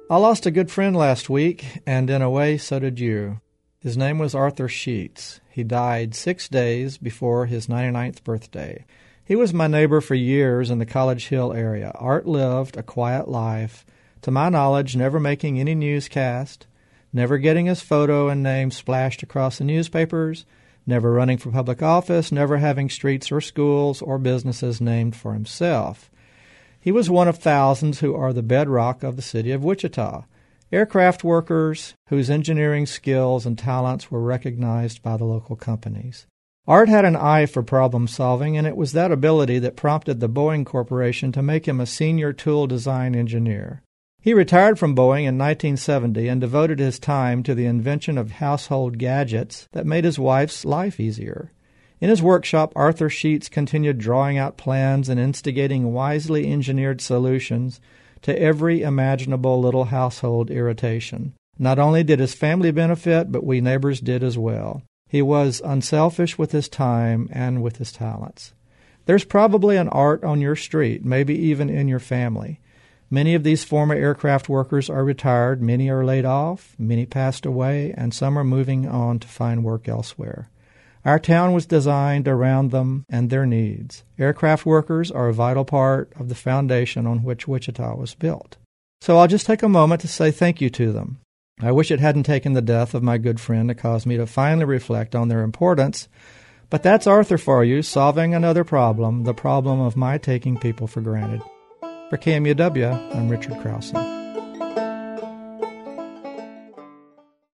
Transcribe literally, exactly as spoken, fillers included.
I lost a good friend last week, and in a way, so did you. His name was Arthur Sheets. He died six days before his ninety-ninth birthday. He was my neighbor for years in the College Hill area. Art lived a quiet life, to my knowledge, never making any newscast, never getting his photo and name splashed across the newspapers, never running for public office, never having streets or schools or businesses named for himself. He was one of thousands who are the bedrock of the city of Wichita, aircraft workers whose engineering skills and talents were recognized by the local companies. Art had an eye for problem solving, and it was that ability that prompted the Boeing Corporation to make him a senior tool design engineer. He retired from Boeing in nineteen seventy and devoted his time to the invention of household gadgets that made his wife's life easier. In his workshop, Arthur Sheets continued drawing out plans and instigating wisely engineered solutions to every imaginable little household irritation. Not only did his family benefit, but we neighbors did as well. He was unselfish with his time and with his talents. There's probably an Art on your street, maybe even in your family. Many of these former aircraft workers are retired, many are laid off, many passed away, and some are moving on to find work elsewhere. Our town was designed around them and their needs. Aircraft workers are a vital part of the foundation on which Wichita was built. So I'll just take a moment to say thank you to them. I wish it hadn't taken the death of my good friend to cause me to finally reflect on their importance, but that's Arthur for you, solving another problem, the problem of my taking people for granted. For K M U W, I'm Richard Krause.